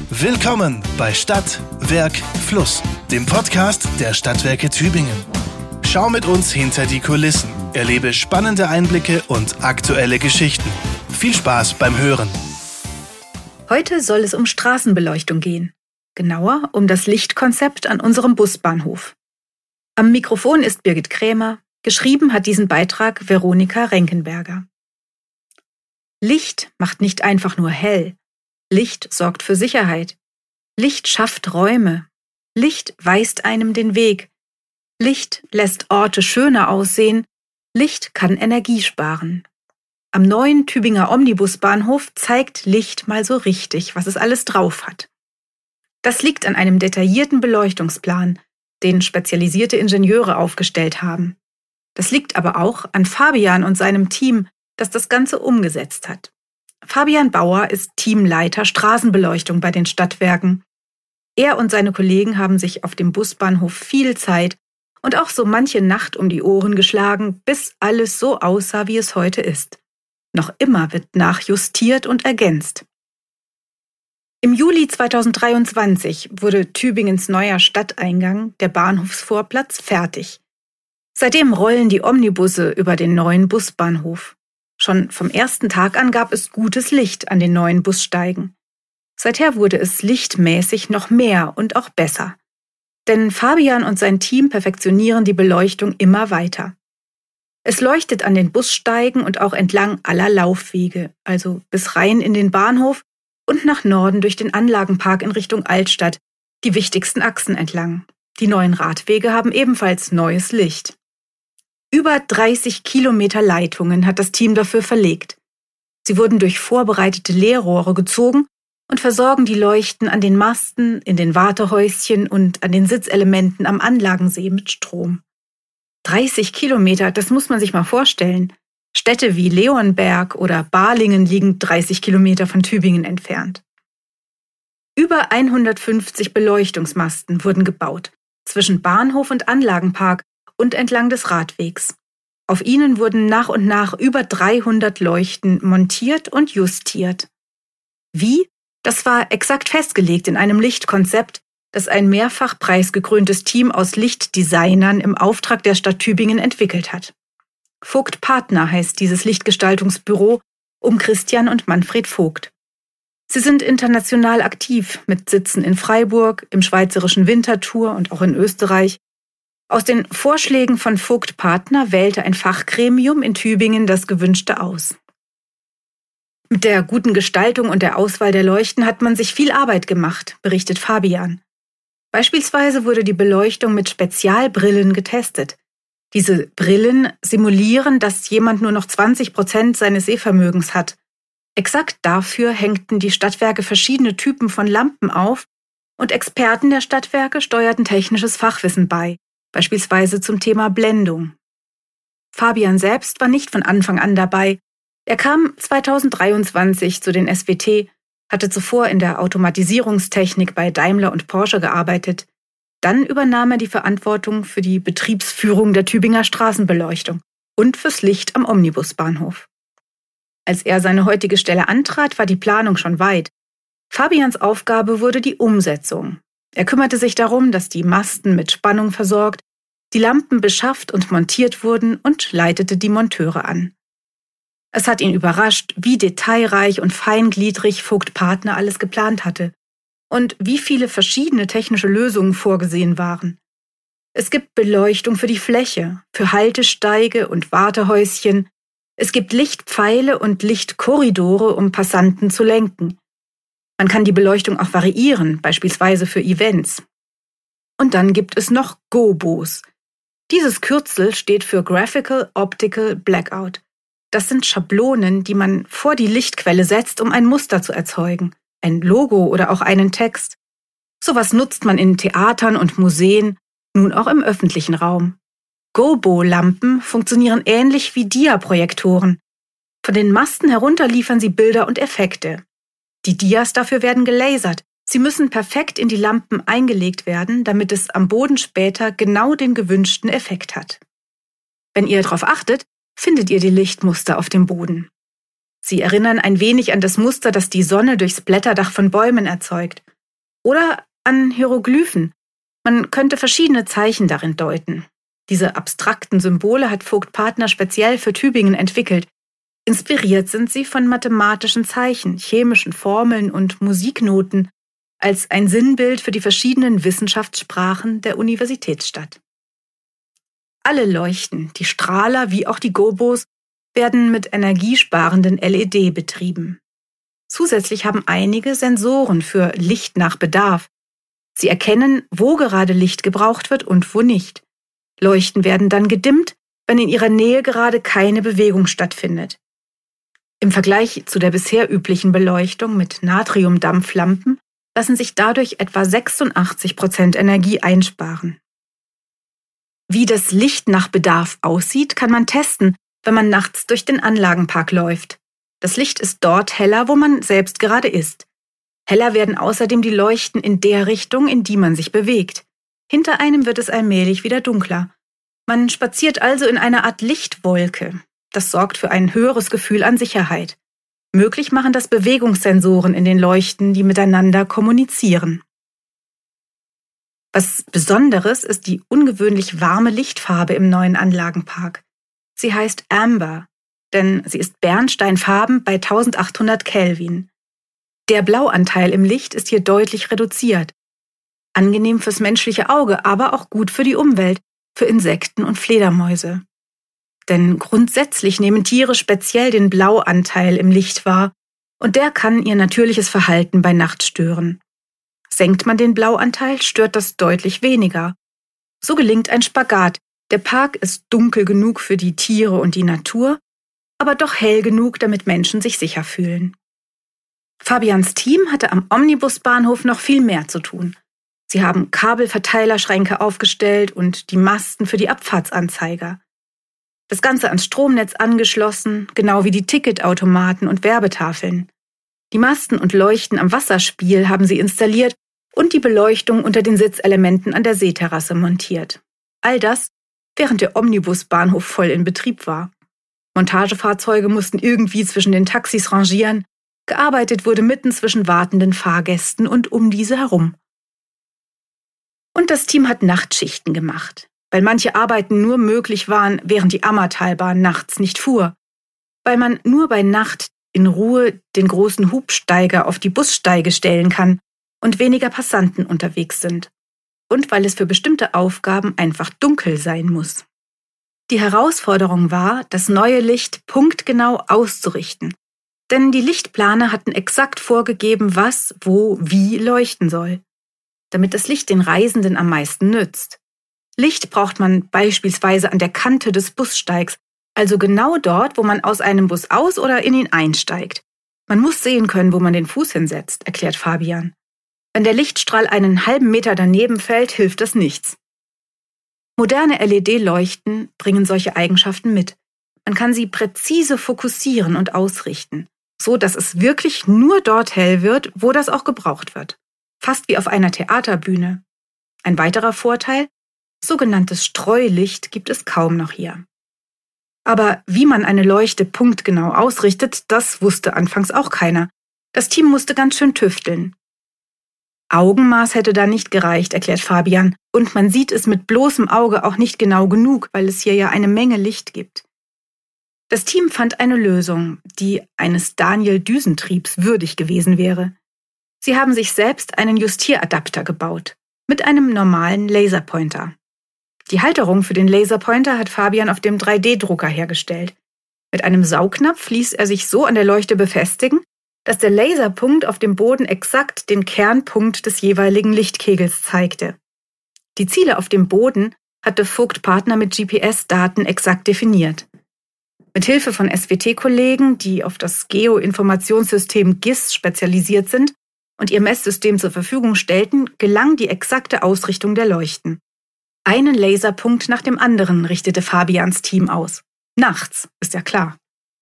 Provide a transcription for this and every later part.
Willkommen bei Stadt, Werk, Fluss, dem Podcast der Stadtwerke Tübingen. Schau mit uns hinter die Kulissen, erlebe spannende Einblicke und aktuelle Geschichten. Viel Spaß beim Hören. Heute soll es um Straßenbeleuchtung gehen. Genauer um das Lichtkonzept an unserem Busbahnhof. Am Mikrofon ist Birgit Krämer. Geschrieben hat diesen Beitrag Veronika Renkenberger. Licht macht nicht einfach nur hell. Licht sorgt für Sicherheit. Licht schafft Räume. Licht weist einem den Weg. Licht lässt Orte schöner aussehen. Licht kann Energie sparen. Am neuen Tübinger Omnibusbahnhof zeigt Licht mal so richtig, was es alles drauf hat. Das liegt an einem detaillierten Beleuchtungsplan, den spezialisierte Ingenieure aufgestellt haben. Das liegt aber auch an Fabian und seinem Team, das das Ganze umgesetzt hat. Fabian Bauer ist Teamleiter Straßenbeleuchtung bei den Stadtwerken. Er und seine Kollegen haben sich auf dem Busbahnhof viel Zeit und auch so manche Nacht um die Ohren geschlagen, bis alles so aussah, wie es heute ist. Noch immer wird nachjustiert und ergänzt. Im Juli 2023 wurde Tübingens neuer Stadteingang, der Bahnhofsvorplatz, fertig. Seitdem rollen die Omnibusse über den neuen Busbahnhof. Schon vom ersten Tag an gab es gutes Licht an den neuen Bussteigen. Seither wurde es lichtmäßig noch mehr und auch besser. Denn Fabian und sein Team perfektionieren die Beleuchtung immer weiter. Es leuchtet an den Bussteigen und auch entlang aller Laufwege, also bis rein in den Bahnhof und nach Norden durch den Anlagenpark in Richtung Altstadt, die wichtigsten Achsen entlang. Die neuen Radwege haben ebenfalls neues Licht. Über 30 Kilometer Leitungen hat das Team dafür verlegt. Sie wurden durch vorbereitete Leerrohre gezogen und versorgen die Leuchten an den Masten, in den Wartehäuschen und an den Sitzelementen am Anlagensee mit Strom. 30 Kilometer, das muss man sich mal vorstellen. Städte wie Leonberg oder Balingen liegen 30 Kilometer von Tübingen entfernt. Über 150 Beleuchtungsmasten wurden gebaut, zwischen Bahnhof und Anlagenpark und entlang des Radwegs. Auf ihnen wurden nach und nach über 300 Leuchten montiert und justiert. Wie? Das war exakt festgelegt in einem Lichtkonzept, das ein mehrfach preisgekröntes Team aus Lichtdesignern im Auftrag der Stadt Tübingen entwickelt hat. Vogt Partner heißt dieses Lichtgestaltungsbüro um Christian und Manfred Vogt. Sie sind international aktiv mit Sitzen in Freiburg, im schweizerischen Winterthur und auch in Österreich. Aus den Vorschlägen von Vogt Partner wählte ein Fachgremium in Tübingen das Gewünschte aus. Mit der guten Gestaltung und der Auswahl der Leuchten hat man sich viel Arbeit gemacht, berichtet Fabian. Beispielsweise wurde die Beleuchtung mit Spezialbrillen getestet. Diese Brillen simulieren, dass jemand nur noch 20% seines Sehvermögens hat. Exakt dafür hängten die Stadtwerke verschiedene Typen von Lampen auf und Experten der Stadtwerke steuerten technisches Fachwissen bei, beispielsweise zum Thema Blendung. Fabian selbst war nicht von Anfang an dabei. Er kam 2023 zu den SWT, hatte zuvor in der Automatisierungstechnik bei Daimler und Porsche gearbeitet. Dann übernahm er die Verantwortung für die Betriebsführung der Tübinger Straßenbeleuchtung und fürs Licht am Omnibusbahnhof. Als er seine heutige Stelle antrat, war die Planung schon weit. Fabians Aufgabe wurde die Umsetzung. Er kümmerte sich darum, dass die Masten mit Spannung versorgt, die Lampen beschafft und montiert wurden und leitete die Monteure an. Es hat ihn überrascht, wie detailreich und feingliedrig Vogt Partner alles geplant hatte und wie viele verschiedene technische Lösungen vorgesehen waren. Es gibt Beleuchtung für die Fläche, für Haltesteige und Wartehäuschen. Es gibt Lichtpfeile und Lichtkorridore, um Passanten zu lenken. Man kann die Beleuchtung auch variieren, beispielsweise für Events. Und dann gibt es noch GOBOs. Dieses Kürzel steht für Graphical Optical Blackout. Das sind Schablonen, die man vor die Lichtquelle setzt, um ein Muster zu erzeugen. Ein Logo oder auch einen Text. Sowas nutzt man in Theatern und Museen, nun auch im öffentlichen Raum. Gobo-Lampen funktionieren ähnlich wie Dia-Projektoren. Von den Masten herunter liefern sie Bilder und Effekte. Die Dias dafür werden gelasert. Sie müssen perfekt in die Lampen eingelegt werden, damit es am Boden später genau den gewünschten Effekt hat. Wenn ihr darauf achtet, findet ihr die Lichtmuster auf dem Boden. Sie erinnern ein wenig an das Muster, das die Sonne durchs Blätterdach von Bäumen erzeugt. Oder an Hieroglyphen. Man könnte verschiedene Zeichen darin deuten. Diese abstrakten Symbole hat Vogt Partner speziell für Tübingen entwickelt. Inspiriert sind sie von mathematischen Zeichen, chemischen Formeln und Musiknoten als ein Sinnbild für die verschiedenen Wissenschaftssprachen der Universitätsstadt. Alle Leuchten, die Strahler wie auch die Gobos, werden mit energiesparenden LED betrieben. Zusätzlich haben einige Sensoren für Licht nach Bedarf. Sie erkennen, wo gerade Licht gebraucht wird und wo nicht. Leuchten werden dann gedimmt, wenn in ihrer Nähe gerade keine Bewegung stattfindet. Im Vergleich zu der bisher üblichen Beleuchtung mit Natriumdampflampen lassen sich dadurch etwa 86% Energie einsparen. Wie das Licht nach Bedarf aussieht, kann man testen, wenn man nachts durch den Anlagenpark läuft. Das Licht ist dort heller, wo man selbst gerade ist. Heller werden außerdem die Leuchten in der Richtung, in die man sich bewegt. Hinter einem wird es allmählich wieder dunkler. Man spaziert also in einer Art Lichtwolke. Das sorgt für ein höheres Gefühl an Sicherheit. Möglich machen das Bewegungssensoren in den Leuchten, die miteinander kommunizieren. Was Besonderes ist die ungewöhnlich warme Lichtfarbe im neuen Anlagenpark. Sie heißt Amber, denn sie ist bernsteinfarben bei 1800 Kelvin. Der Blauanteil im Licht ist hier deutlich reduziert. Angenehm fürs menschliche Auge, aber auch gut für die Umwelt, für Insekten und Fledermäuse. Denn grundsätzlich nehmen Tiere speziell den Blauanteil im Licht wahr und der kann ihr natürliches Verhalten bei Nacht stören. Senkt man den Blauanteil, stört das deutlich weniger. So gelingt ein Spagat. Der Park ist dunkel genug für die Tiere und die Natur, aber doch hell genug, damit Menschen sich sicher fühlen. Fabians Team hatte am Omnibusbahnhof noch viel mehr zu tun. Sie haben Kabelverteilerschränke aufgestellt und die Masten für die Abfahrtsanzeiger. Das Ganze ans Stromnetz angeschlossen, genau wie die Ticketautomaten und Werbetafeln. Die Masten und Leuchten am Wasserspiel haben sie installiert und die Beleuchtung unter den Sitzelementen an der Seeterrasse montiert. All das, während der Omnibusbahnhof voll in Betrieb war. Montagefahrzeuge mussten irgendwie zwischen den Taxis rangieren. Gearbeitet wurde mitten zwischen wartenden Fahrgästen und um diese herum. Und das Team hat Nachtschichten gemacht, weil manche Arbeiten nur möglich waren, während die Ammertalbahn nachts nicht fuhr, weil man nur bei Nacht in Ruhe den großen Hubsteiger auf die Bussteige stellen kann und weniger Passanten unterwegs sind und weil es für bestimmte Aufgaben einfach dunkel sein muss. Die Herausforderung war, das neue Licht punktgenau auszurichten, denn die Lichtplaner hatten exakt vorgegeben, was, wo, wie leuchten soll, damit das Licht den Reisenden am meisten nützt. Licht braucht man beispielsweise an der Kante des Bussteigs, also genau dort, wo man aus einem Bus aus- oder in ihn einsteigt. Man muss sehen können, wo man den Fuß hinsetzt, erklärt Fabian. Wenn der Lichtstrahl einen halben Meter daneben fällt, hilft das nichts. Moderne LED-Leuchten bringen solche Eigenschaften mit. Man kann sie präzise fokussieren und ausrichten, so dass es wirklich nur dort hell wird, wo das auch gebraucht wird. Fast wie auf einer Theaterbühne. Ein weiterer Vorteil: sogenanntes Streulicht gibt es kaum noch hier. Aber wie man eine Leuchte punktgenau ausrichtet, das wusste anfangs auch keiner. Das Team musste ganz schön tüfteln. Augenmaß hätte da nicht gereicht, erklärt Fabian, und man sieht es mit bloßem Auge auch nicht genau genug, weil es hier ja eine Menge Licht gibt. Das Team fand eine Lösung, die eines Daniel-Düsentriebs würdig gewesen wäre. Sie haben sich selbst einen Justieradapter gebaut, mit einem normalen Laserpointer. Die Halterung für den Laserpointer hat Fabian auf dem 3D-Drucker hergestellt. Mit einem Saugnapf ließ er sich so an der Leuchte befestigen, dass der Laserpunkt auf dem Boden exakt den Kernpunkt des jeweiligen Lichtkegels zeigte. Die Ziele auf dem Boden hatte Vogt Partner mit GPS-Daten exakt definiert. Mit Hilfe von SWT-Kollegen, die auf das Geoinformationssystem GIS spezialisiert sind und ihr Messsystem zur Verfügung stellten, gelang die exakte Ausrichtung der Leuchten. Einen Laserpunkt nach dem anderen richtete Fabians Team aus. Nachts, ist ja klar.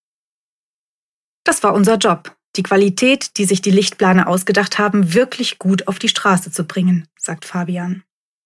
Das war unser Job, die Qualität, die sich die Lichtplaner ausgedacht haben, wirklich gut auf die Straße zu bringen, sagt Fabian.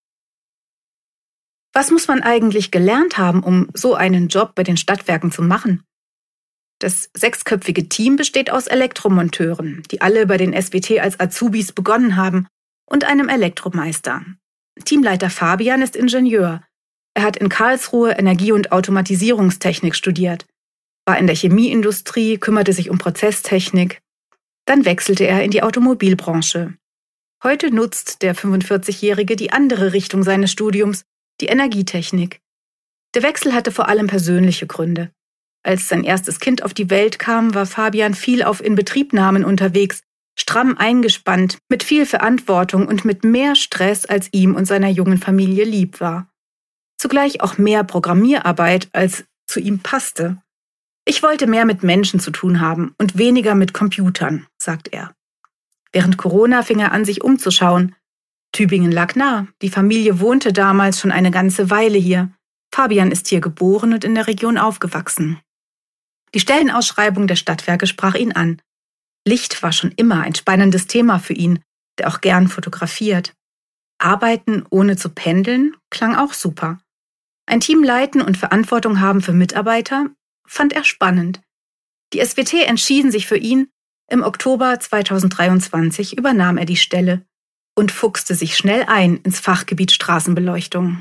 Was muss man eigentlich gelernt haben, um so einen Job bei den Stadtwerken zu machen? Das 6-köpfige Team besteht aus Elektromonteuren, die alle bei den SWT als Azubis begonnen haben und einem Elektromeister. Teamleiter Fabian ist Ingenieur. Er hat in Karlsruhe Energie- und Automatisierungstechnik studiert, war in der Chemieindustrie, kümmerte sich um Prozesstechnik. Dann wechselte er in die Automobilbranche. Heute nutzt der 45-Jährige die andere Richtung seines Studiums, die Energietechnik. Der Wechsel hatte vor allem persönliche Gründe. Als sein erstes Kind auf die Welt kam, war Fabian viel auf Inbetriebnahmen unterwegs, stramm eingespannt, mit viel Verantwortung und mit mehr Stress, als ihm und seiner jungen Familie lieb war. Zugleich auch mehr Programmierarbeit, als zu ihm passte. Ich wollte mehr mit Menschen zu tun haben und weniger mit Computern, sagt er. Während Corona fing er an, sich umzuschauen. Tübingen lag nah, die Familie wohnte damals schon eine ganze Weile hier. Fabian ist hier geboren und in der Region aufgewachsen. Die Stellenausschreibung der Stadtwerke sprach ihn an. Licht war schon immer ein spannendes Thema für ihn, der auch gern fotografiert. Arbeiten ohne zu pendeln klang auch super. Ein Team leiten und Verantwortung haben für Mitarbeiter fand er spannend. Die SWT entschieden sich für ihn. Im Oktober 2023 übernahm er die Stelle und fuchste sich schnell ein ins Fachgebiet Straßenbeleuchtung.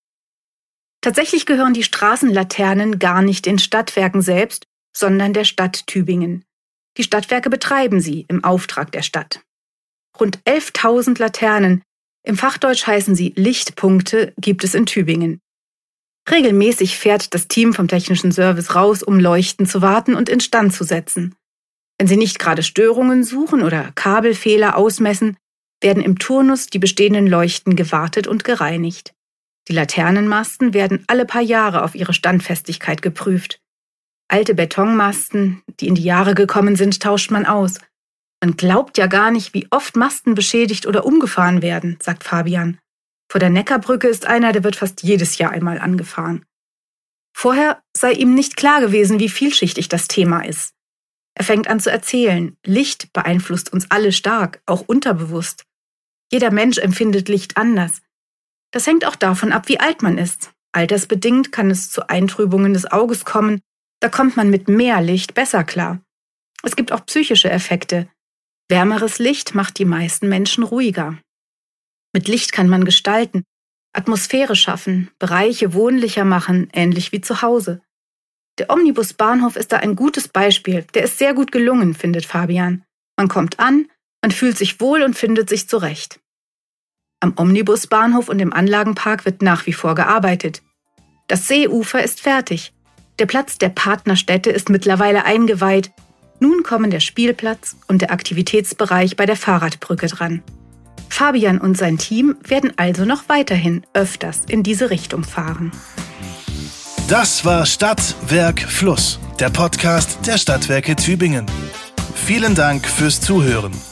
Tatsächlich gehören die Straßenlaternen gar nicht den Stadtwerken selbst, sondern der Stadt Tübingen. Die Stadtwerke betreiben sie im Auftrag der Stadt. Rund 11.000 Laternen, im Fachdeutsch heißen sie Lichtpunkte, gibt es in Tübingen. Regelmäßig fährt das Team vom Technischen Service raus, um Leuchten zu warten und instand zu setzen. Wenn sie nicht gerade Störungen suchen oder Kabelfehler ausmessen, werden im Turnus die bestehenden Leuchten gewartet und gereinigt. Die Laternenmasten werden alle paar Jahre auf ihre Standfestigkeit geprüft. Alte Betonmasten, die in die Jahre gekommen sind, tauscht man aus. Man glaubt ja gar nicht, wie oft Masten beschädigt oder umgefahren werden, sagt Fabian. Vor der Neckarbrücke ist einer, der wird fast jedes Jahr einmal angefahren. Vorher sei ihm nicht klar gewesen, wie vielschichtig das Thema ist. Er fängt an zu erzählen, Licht beeinflusst uns alle stark, auch unterbewusst. Jeder Mensch empfindet Licht anders. Das hängt auch davon ab, wie alt man ist. Altersbedingt kann es zu Eintrübungen des Auges kommen, da kommt man mit mehr Licht besser klar. Es gibt auch psychische Effekte. Wärmeres Licht macht die meisten Menschen ruhiger. Mit Licht kann man gestalten, Atmosphäre schaffen, Bereiche wohnlicher machen, ähnlich wie zu Hause. Der Omnibusbahnhof ist da ein gutes Beispiel. Der ist sehr gut gelungen, findet Fabian. Man kommt an, man fühlt sich wohl und findet sich zurecht. Am Omnibusbahnhof und im Anlagenpark wird nach wie vor gearbeitet. Das Seeufer ist fertig. Der Platz der Partnerstädte ist mittlerweile eingeweiht. Nun kommen der Spielplatz und der Aktivitätsbereich bei der Fahrradbrücke dran. Fabian und sein Team werden also noch weiterhin öfters in diese Richtung fahren. Das war Stadt, Werk, Fluss, der Podcast der Stadtwerke Tübingen. Vielen Dank fürs Zuhören.